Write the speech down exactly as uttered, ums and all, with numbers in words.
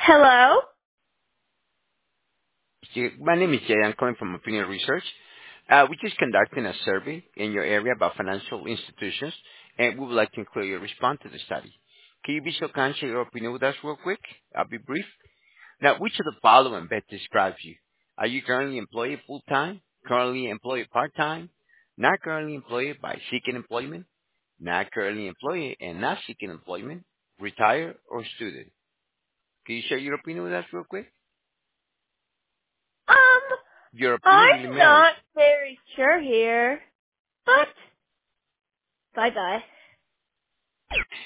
Hello? Jay- My name is Jay. I'm calling from Opinion Research. Uh, we're just conducting a survey in your area about financial institutions, and we would like to include your response to the study. Can you be so kind to share your opinion with us real quick? I'll be brief. Now, which of the following best describes you? Are you currently employed full-time, currently employed part-time, not currently employed by seeking employment, not currently employed and not seeking employment, retired, or student? Can you share your opinion with us real quick? Um, Your opinion really I'm matters. not very sure here, but bye bye.